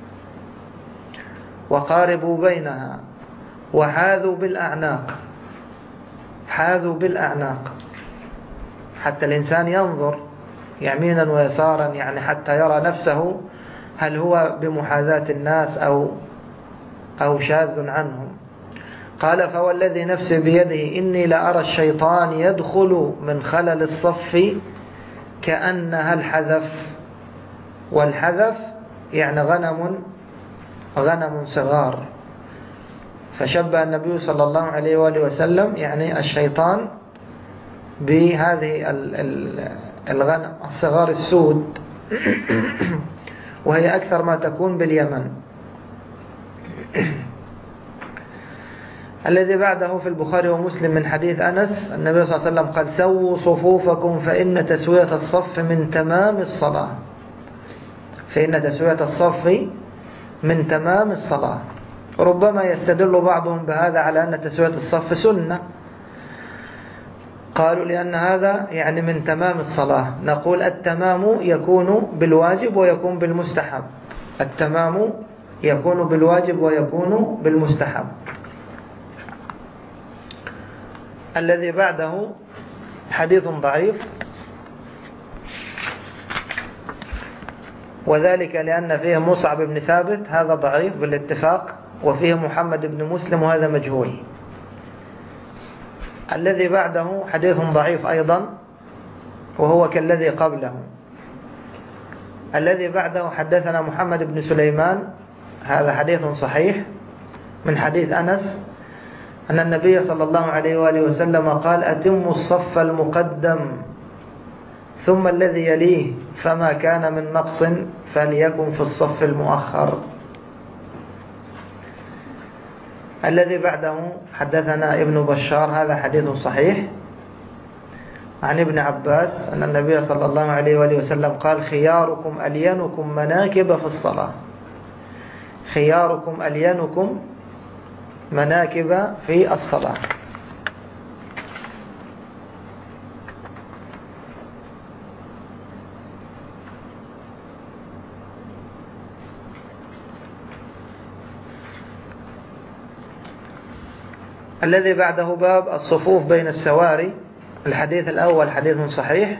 وقاربوا بينها وحاذوا بالأعناق. حاذوا بالأعناق حتى الإنسان ينظر يمينا ويسارا يعني حتى يرى نفسه هل هو بمحاذاة الناس أو أو شاذ عنهم. قال فوالذي نفسي بيده إني لأرى الشيطان يدخل من خلل الصف كأنها الحذف. والحذف يعني غنم غنم صغار. فشبه النبي صلى الله عليه وآله وسلم يعني الشيطان بهذه الغنم الصغار السود وهي أكثر ما تكون باليمن. الذي بعده في البخاري ومسلم من حديث أنس النبي صلى الله عليه وسلم قال سووا صفوفكم فإن تسوية الصف من تمام الصلاة. فإن تسوية الصف من تمام الصلاة. ربما يستدل بعضهم بهذا على أن تسوية الصف سنة، قالوا لأن هذا يعني من تمام الصلاة. نقول التمام يكون بالواجب ويكون بالمستحب. التمام يكون بالواجب ويكون بالمستحب. الذي بعده حديث ضعيف، وذلك لأن فيه مصعب بن ثابت هذا ضعيف بالاتفاق، وفيه محمد بن مسلم وهذا مجهول. الذي بعده حديث ضعيف أيضا وهو كالذي قبله. الذي بعده حدثنا محمد بن سليمان هذا حديث صحيح من حديث أنس أن النبي صلى الله عليه وآله وسلم قال أتموا الصف المقدم ثم الذي يليه فما كان من نقص فليكن في الصف المؤخر. الذي بعده حدثنا ابن بشار، هذا حديث صحيح عن ابن عباس أن النبي صلى الله عليه وآله وسلم قال: خياركم ألينكم مناكب في الصلاة. خياركم ألينكم مناكب في الصلاة. الذي بعده باب الصفوف بين السواري. الحديث الأول حديث صحيح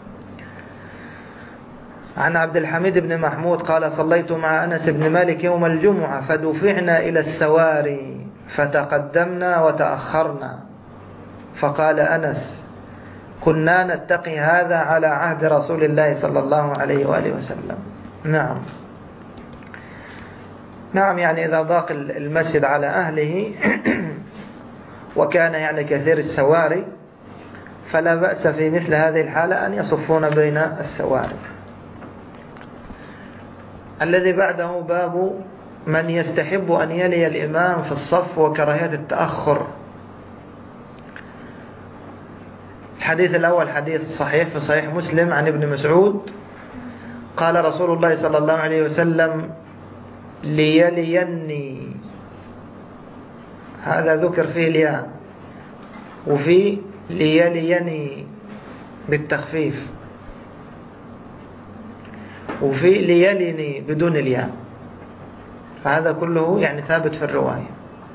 عن عبد الحميد بن محمود قال: صليت مع أنس بن مالك يوم الجمعة فدفعنا إلى السواري فتقدمنا وتأخرنا، فقال أنس: كنا نتقي هذا على عهد رسول الله صلى الله عليه وآله وسلم. نعم نعم يعني إذا ضاق المسجد على أهله وكان يعني كثير السواري فلا بأس في مثل هذه الحالة أن يصفون بين السواري. الذي بعده باب من يستحب أن يلي الإمام في الصف وكراهية التأخر. الحديث الأول حديث صحيح في صحيح مسلم عن ابن مسعود قال رسول الله صلى الله عليه وسلم: ليليني، هذا ذكر فيه الياء، وفي ليليني بالتخفيف، وفي ليلني بدون الياء، فهذا كله يعني ثابت في الرواية.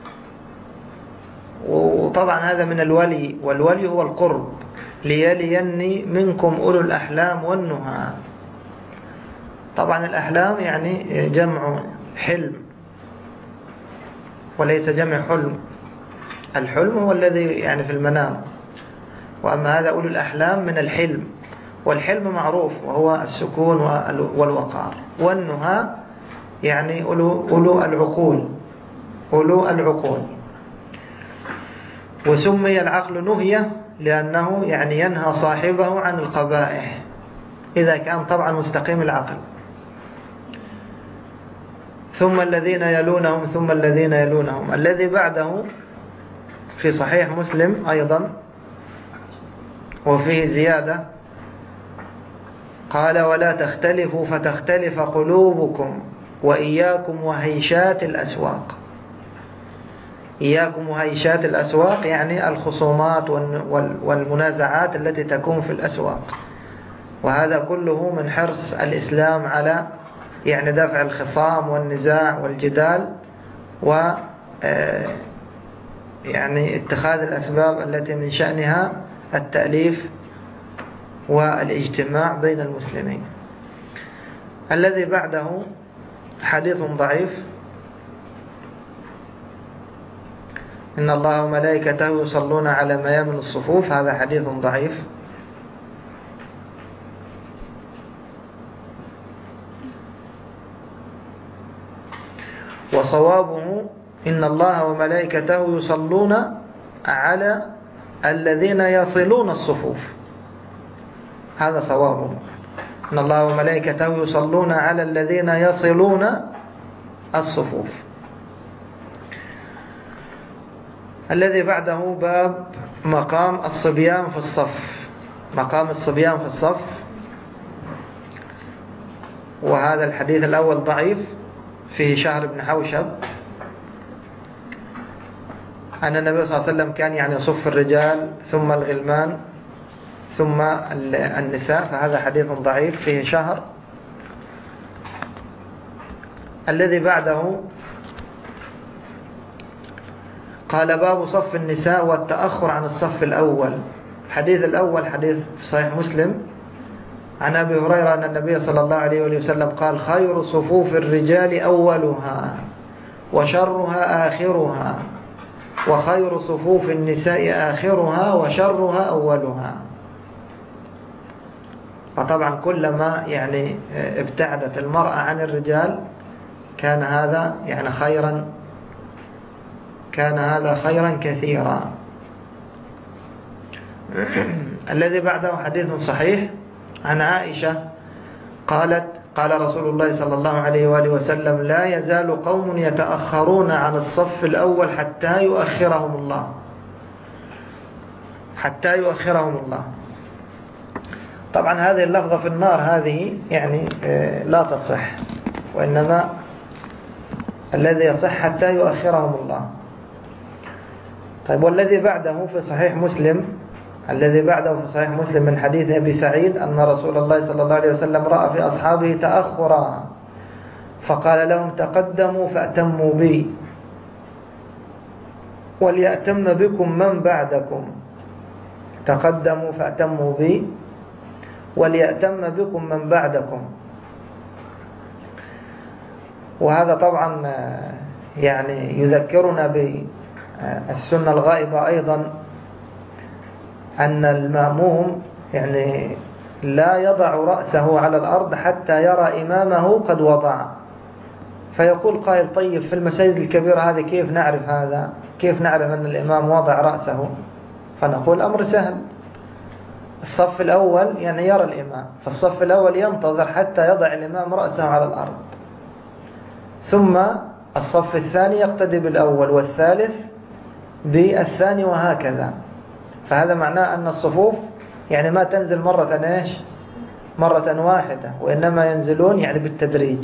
وطبعا هذا من الولي، والولي هو القرب. ليليني منكم أولو الأحلام والنهى. طبعا الأحلام يعني جمع حلم وليس جمع حلم. الحلم هو الذي يعني في المنام، وأما هذا أولو الأحلام من الحلم، والحلم معروف وهو السكون والوقار. والنهى يعني أولو, أولو العقول أولو العقول. وسمي العقل نهية لأنه يعني ينهى صاحبه عن القبائح إذا كان طبعا مستقيم العقل. ثم الذين يلونهم ثم الذين يلونهم. الذي بعده في صحيح مسلم أيضا وفيه زيادة قال: ولا تختلفوا فتختلف قلوبكم وإياكم وهيشات الأسواق. إياكم وهيشات الأسواق يعني الخصومات والمنازعات التي تكون في الأسواق، وهذا كله من حرص الإسلام على يعني دفع الخصام والنزاع والجدال و يعني اتخاذ الأسباب التي من شأنها التأليف والاجتماع بين المسلمين. الذي بعده حديث ضعيف: إن الله وملائكته يصلون على ميامن الصفوف. هذا حديث ضعيف. وصوابه إن الله وملائكته يصلون على الذين يصلون الصفوف. هذا صوابه، إن الله وملائكته يصلون على الذين يصلون الصفوف. الذي بعده باب مقام الصبيان في الصف. مقام الصبيان في الصف، وهذا الحديث الأول ضعيف فيه شهر بن حوشب أن النبي صلى الله عليه وسلم كان يعني يصف الرجال ثم الغلمان ثم النساء، فهذا حديث ضعيف فيه شهر. الذي بعده قال: باب صف النساء والتأخر عن الصف الأول. الحديث الأول حديث صحيح مسلم عن أبي هريرة أن النبي صلى الله عليه وسلم قال: خير صفوف الرجال أولها وشرها آخرها، وخير صفوف النساء آخرها وشرها أولها. فطبعا كلما يعني ابتعدت المرأة عن الرجال كان هذا يعني خيرا كان هذا خيرا كثيرا. الذي بعده حديث صحيح عن عائشة قالت قال رسول الله صلى الله عليه وآله وسلم: لا يزال قوم يتأخرون عن الصف الأول حتى يؤخرهم الله حتى يؤخرهم الله. طبعا هذه اللفظة في النار هذه يعني لا تصح، وإنما الذي يصح حتى يؤخرهم الله. طيب، والذي بعده في صحيح مسلم الذي بعده في صحيح مسلم من حديث أبي سعيد أن رسول الله صلى الله عليه وسلم رأى في أصحابه تأخرا فقال لهم: تقدموا فأتموا بي وليأتم بكم من بعدكم. تقدموا فأتموا بي وليأتم بكم من بعدكم. وهذا طبعا يعني يذكرنا بالسنة الغائبة أيضا، أن المأموم يعني لا يضع رأسه على الأرض حتى يرى إمامه قد وضع. فيقول قائل: طيب في المساجد الكبيرة هذه كيف نعرف هذا؟ كيف نعرف أن الإمام وضع رأسه؟ فنقول أمر سهل. الصف الأول يعني يرى الإمام، فالصف الأول ينتظر حتى يضع الإمام رأسه على الأرض، ثم الصف الثاني يقتدي بالأول والثالث بالثاني وهكذا. فهذا معناه أن الصفوف يعني ما تنزل مرة إيش مرة واحدة، وإنما ينزلون يعني بالتدريج،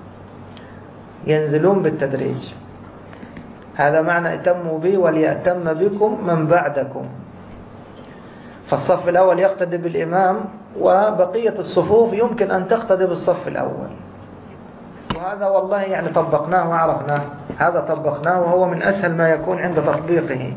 ينزلون بالتدريج. هذا معنى اتموا بي وليأتم بكم من بعدكم. فالصف الأول يقتدي بالإمام، وبقية الصفوف يمكن أن تقتدي بالصف الأول. وهذا والله يعني طبقناه وعرفناه، هذا طبقناه وهو من أسهل ما يكون عند تطبيقه.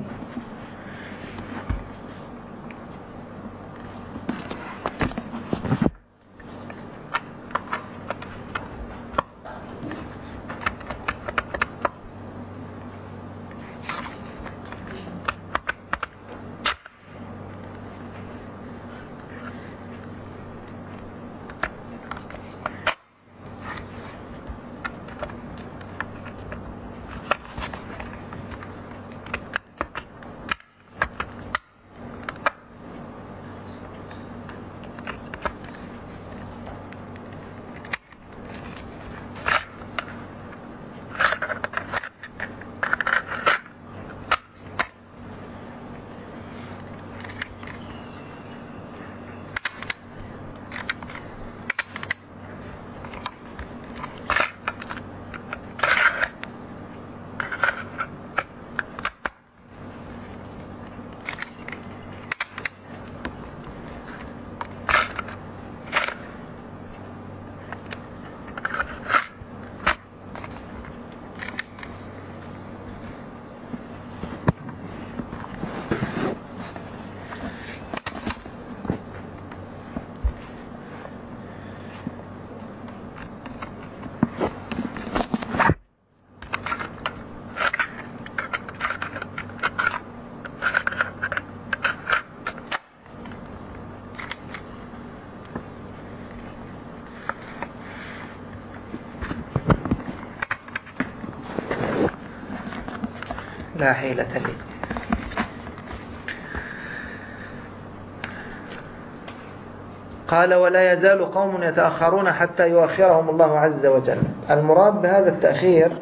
لا حيلة لي. قال: ولا يزال قوم يتأخرون حتى يؤخرهم الله عز وجل. المراد بهذا التأخير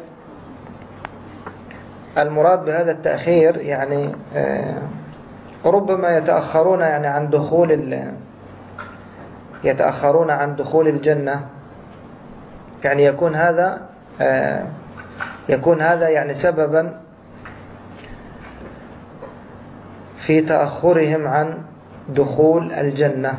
المراد بهذا التأخير يعني ربما يتأخرون يعني عن دخول يتأخرون عن دخول الجنة، يعني يكون هذا يكون هذا يعني سببا في تأخرهم عن دخول الجنة.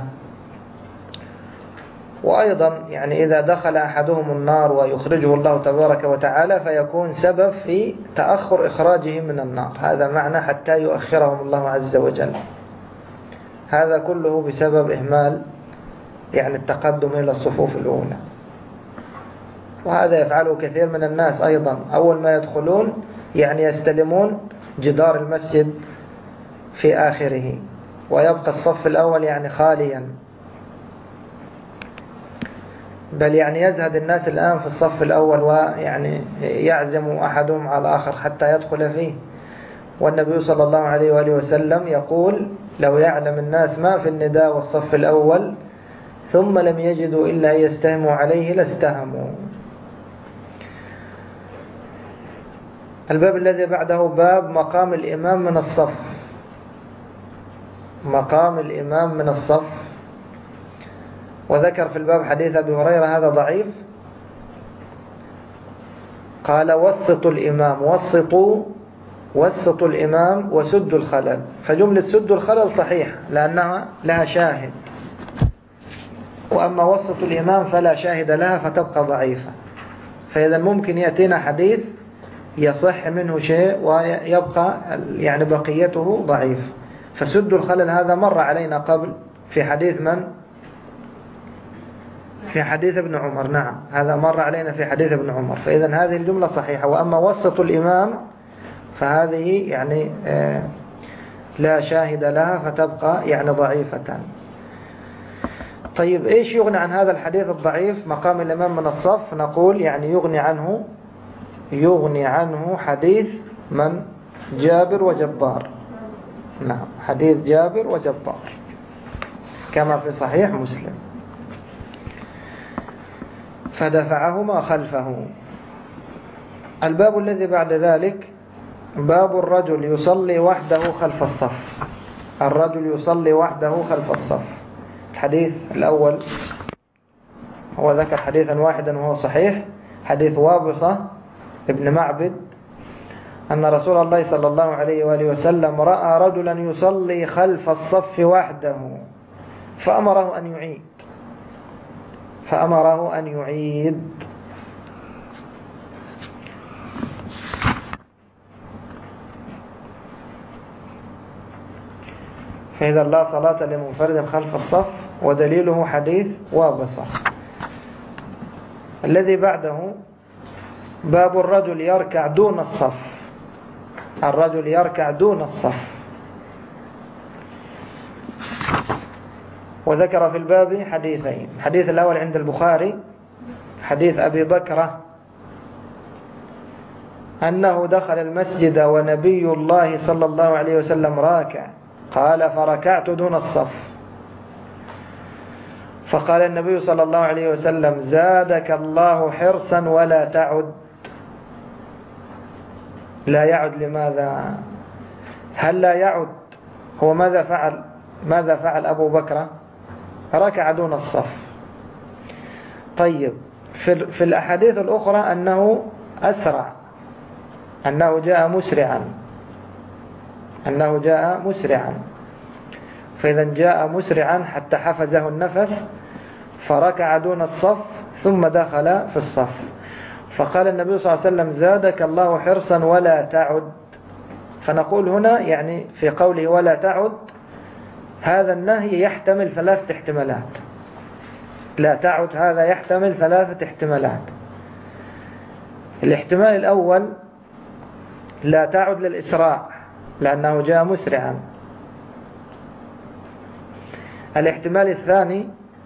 وأيضا يعني إذا دخل أحدهم النار ويخرجه الله تبارك وتعالى فيكون سبب في تأخر إخراجه من النار. هذا معنى حتى يؤخرهم الله عز وجل. هذا كله بسبب إهمال يعني التقدم إلى الصفوف الأولى. وهذا يفعله كثير من الناس أيضا، أول ما يدخلون يعني يستلمون جدار المسجد في آخره، ويبقى الصف الأول يعني خاليا. بل يعني يزهد الناس الآن في الصف الأول، ويعني يعزم أحدهم على الآخر حتى يدخل فيه. والنبي صلى الله عليه وآله وسلم يقول: لو يعلم الناس ما في النداء والصف الأول ثم لم يجدوا إلا أن يستهموا عليه لاستهموا. الباب الذي بعده باب مقام الإمام من الصف. مقام الإمام من الصف. وذكر في الباب حديث أبي هريرة هذا ضعيف، قال وسطوا الإمام، وسطوا وسطوا الإمام وسدوا الخلل. فجملة سدوا الخلل صحيح لأنها لها شاهد، وأما وسطوا الإمام فلا شاهد لها فتبقى ضعيفة. فإذا ممكن يأتينا حديث يصح منه شيء ويبقى يعني بقيته ضعيف. فسدوا الخلل هذا مر علينا قبل في حديث من؟ في حديث ابن عمر. نعم، هذا مر علينا في حديث ابن عمر. فإذا هذه الجملة صحيحة. وأما وسط الإمام فهذه يعني لا شاهد لها فتبقى يعني ضعيفة. طيب إيش يغني عن هذا الحديث الضعيف مقام الإمام من الصف؟ نقول يعني يغني عنه يغني عنه حديث من؟ جابر وجبار. نعم، حديث جابر وجبار كما في صحيح مسلم. فدفعهما خلفه. الباب الذي بعد ذلك باب الرجل يصلي وحده خلف الصف. الرجل يصلي وحده خلف الصف. الحديث الأول هو ذكر حديثا واحدا وهو صحيح، حديث وابصة ابن معبد أن رسول الله صلى الله عليه وآله وسلم رأى رجلا يصلي خلف الصف وحده فأمره أن يعيد فأمره أن يعيد فإذا لا صلاة لمنفرد خلف الصف. ودليله حديث وابصة. الذي بعده باب الرجل يركع دون الصف. الرجل يركع دون الصف. وذكر في الباب حديثين. الحديث الأول عند البخاري حديث أبي بكرة أنه دخل المسجد ونبي الله صلى الله عليه وسلم راكع، قال فركعت دون الصف، فقال النبي صلى الله عليه وسلم زادك الله حرصا ولا تعد. لا يعد لماذا؟ هل لا يعد؟ هو ماذا فعل؟ ماذا فعل أبو بكر؟ ركع دون الصف. طيب في, في الأحاديث الأخرى أنه أسرع، أنه جاء مسرعا أنه جاء مسرعا فإذا جاء مسرعا حتى حفزه النفس فركع دون الصف ثم دخل في الصف. فقال النبي صلى الله عليه وسلم زادك الله حرصا ولا تعد. فنقول هنا يعني في قوله ولا تعد هذا النهي يحتمل ثلاثة احتمالات. لا تعد هذا يحتمل ثلاثة احتمالات. الاحتمال الأول لا تعد للإسراع لأنه جاء مسرعا. الاحتمال الثاني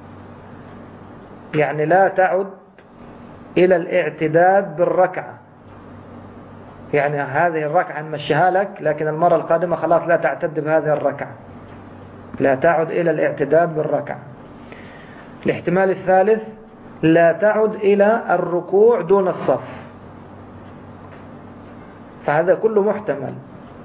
يعني لا تعد إلى الاعتداد بالركعة، يعني هذه الركعة نمشيها لك لكن المرة القادمة خلاص لا تعتد بهذه الركعة، لا تعد إلى الاعتداد بالركعة. الاحتمال الثالث لا تعد إلى الركوع دون الصف. فهذا كله محتمل.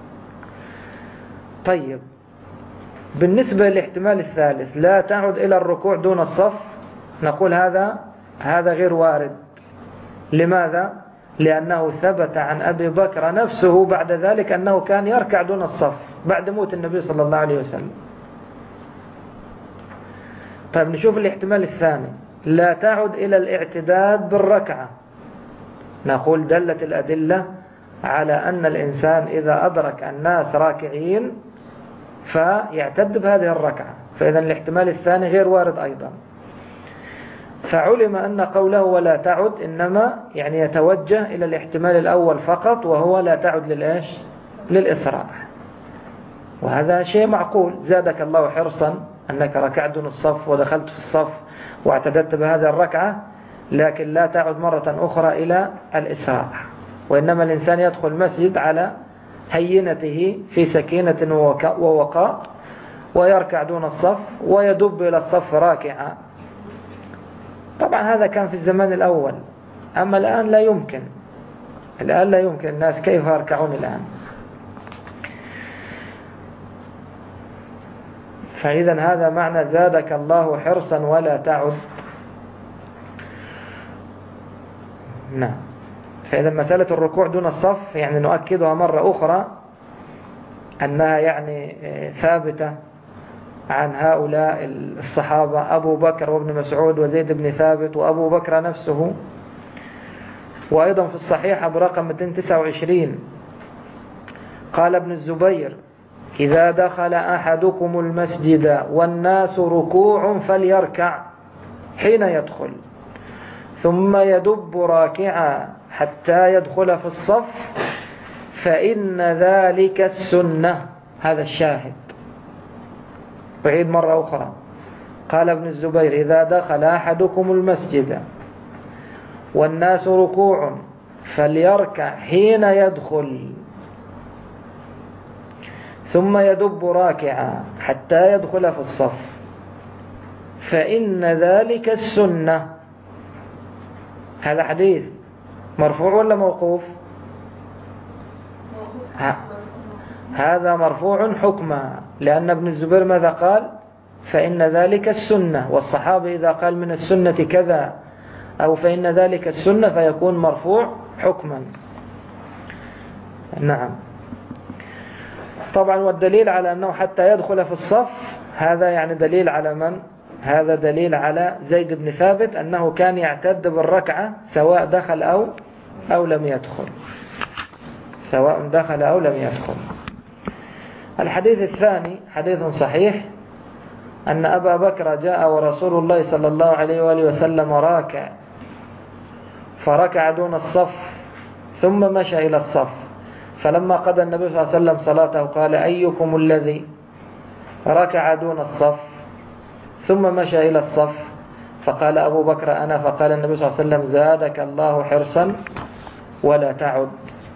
طيب بالنسبة للاحتمال الثالث لا تعد إلى الركوع دون الصف نقول هذا هذا غير وارد. لماذا؟ لأنه ثبت عن أبي بكر نفسه بعد ذلك أنه كان يركع دون الصف بعد موت النبي صلى الله عليه وسلم. طيب نشوف الاحتمال الثاني لا تعد إلى الاعتداد بالركعة. نقول دلت الأدلة على أن الإنسان إذا أدرك الناس راكعين فيعتد بهذه الركعة. فإذا الاحتمال الثاني غير وارد أيضا. فعلم أن قوله ولا تعد إنما يعني يتوجه إلى الاحتمال الأول فقط وهو لا تعد للإيش؟ للإسراع. وهذا شيء معقول. زادك الله حرصا أنك ركعت دون الصف ودخلت في الصف واعتددت بهذه الركعة، لكن لا تعد مرة أخرى إلى الإسراع. وإنما الإنسان يدخل المسجد على هينته في سكينة ووقاء ويركع دون الصف ويدب إلى الصف راكعا طبعا هذا كان في الزمان الأول، أما الآن لا يمكن، الآن لا يمكن. الناس كيف يركعون الآن؟ فإذا هذا معنى زادك الله حرصا ولا تعد. نعم. فإذا مسألة الركوع دون الصف يعني نؤكدها مرة أخرى أنها يعني ثابتة عن هؤلاء الصحابة، أبو بكر وابن مسعود وزيد بن ثابت وأبو بكر نفسه. وأيضا في الصحيحة برقم مئتين وتسعة وعشرين قال ابن الزبير: إذا دخل أحدكم المسجد والناس ركوع فليركع حين يدخل، ثم يدب راكعا حتى يدخل في الصف، فإن ذلك السنة. هذا الشاهد. أعيد مرة أخرى. قال ابن الزبير: إذا دخل أحدكم المسجد والناس ركوع فليركع حين يدخل، ثم يدب راكعا حتى يدخل في الصف، فإن ذلك السنة. هذا حديث مرفوع ولا موقوف؟ هذا مرفوع حكما، لأن ابن الزبير ماذا قال؟ فإن ذلك السنة. والصحابي إذا قال من السنة كذا أو فإن ذلك السنة فيكون مرفوع حكما. نعم. طبعا والدليل على أنه حتى يدخل في الصف هذا يعني دليل على من؟ هذا دليل على زيد بن ثابت أنه كان يعتد بالركعة سواء دخل أو أو لم يدخل، سواء دخل أو لم يدخل. الحديث الثاني حديث صحيح أن أبا بكر جاء ورسول الله صلى الله عليه وآله وسلم راكع، فركع دون الصف ثم مشى إلى الصف، فلما قضى النبي صلى الله عليه وسلم صلاته قال: أيكم الذي ركع دون الصف ثم مشى إلى الصف؟ فقال أبو بكر: أنا. فقال النبي صلى الله عليه وسلم: زادك الله حرصا ولا تعد.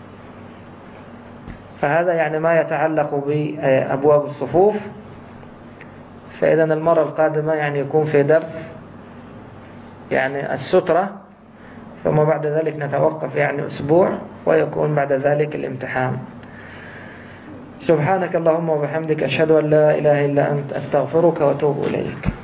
فهذا يعني ما يتعلق بأبواب الصفوف. فإذا المرة القادمة يعني يكون في درس يعني السترة، ثم بعد ذلك نتوقف يعني أسبوع، ويكون بعد ذلك الامتحان. سبحانك اللهم وبحمدك، أشهد أن لا إله إلا أنت، أستغفرك وأتوب إليك.